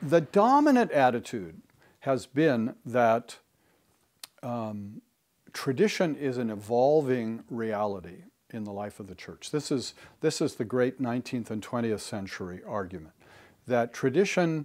the dominant attitude has been that tradition is an evolving reality in the life of the church. This is the great 19th and 20th century argument, that tradition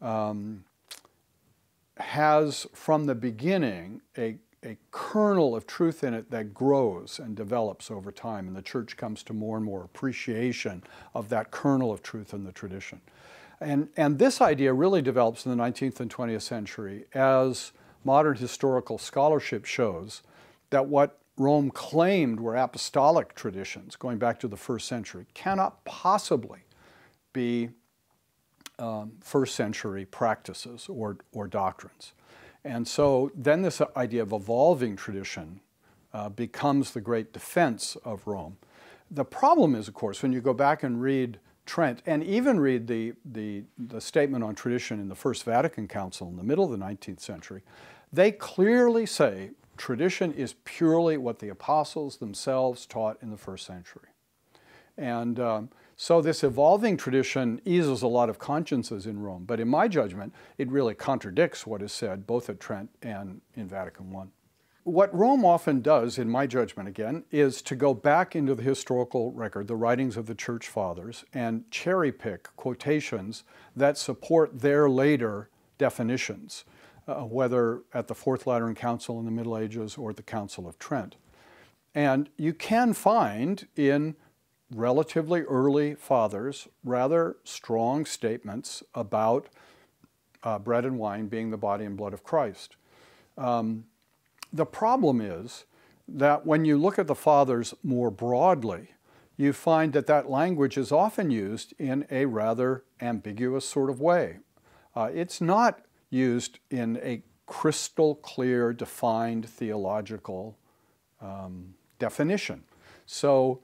has from the beginning a kernel of truth in it that grows and develops over time, and the church comes to more and more appreciation of that kernel of truth in the tradition. And this idea really develops in the 19th and 20th century as modern historical scholarship shows that what Rome claimed were apostolic traditions going back to the first century cannot possibly be first century practices or doctrines. And so then this idea of evolving tradition becomes the great defense of Rome. The problem is, of course, when you go back and read Trent, and even read the statement on tradition in the First Vatican Council in the middle of the 19th century, they clearly say tradition is purely what the apostles themselves taught in the first century. And so this evolving tradition eases a lot of consciences in Rome, but in my judgment, it really contradicts what is said both at Trent and in Vatican I. What Rome often does, in my judgment again, is to go back into the historical record, the writings of the Church Fathers, and cherry pick quotations that support their later definitions, whether at the Fourth Lateran Council in the Middle Ages or the Council of Trent. And you can find in relatively early fathers rather strong statements about bread and wine being the body and blood of Christ. The problem is that when you look at the fathers more broadly, you find that that language is often used in a rather ambiguous sort of way. It's not used in a crystal clear, defined theological definition. So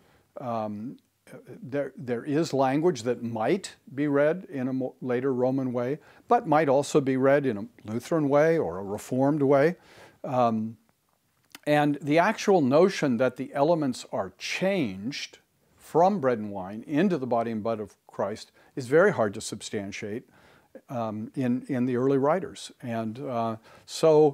there is language that might be read in a later Roman way, but might also be read in a Lutheran way or a Reformed way. And the actual notion that the elements are changed from bread and wine into the body and blood of Christ is very hard to substantiate in the early writers. And so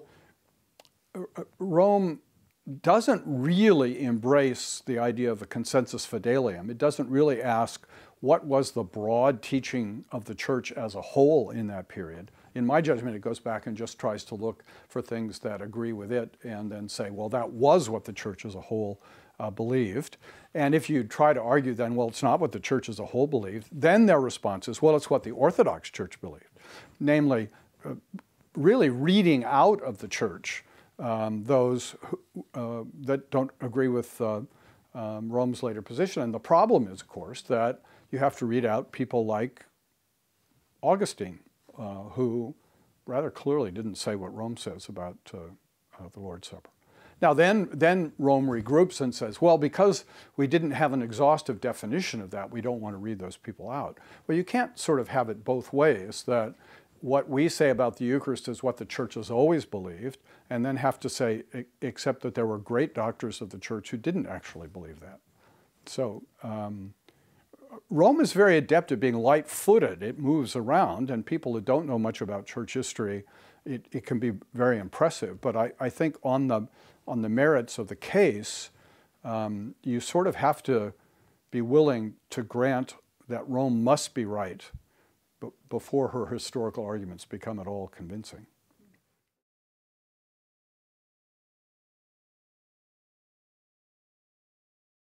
Rome doesn't really embrace the idea of a consensus fidelium. It doesn't really ask what was the broad teaching of the church as a whole in that period. In my judgment, it goes back and just tries to look for things that agree with it and then say, well, that was what the church as a whole believed. And if you try to argue then, well, it's not what the church as a whole believed, then their response is, well, it's what the Orthodox Church believed. Namely, really reading out of the church those that don't agree with Rome's later position. And the problem is, of course, that you have to read out people like Augustine, who rather clearly didn't say what Rome says about the Lord's Supper. Now then Rome regroups and says, well, because we didn't have an exhaustive definition of that, we don't want to read those people out. Well, you can't sort of have it both ways, that what we say about the Eucharist is what the church has always believed, and then have to say, except that there were great doctors of the church who didn't actually believe that. So Rome is very adept at being light-footed. It moves around, and people who don't know much about church history, it can be very impressive. But I think on the merits of the case, you sort of have to be willing to grant that Rome must be right before her historical arguments become at all convincing.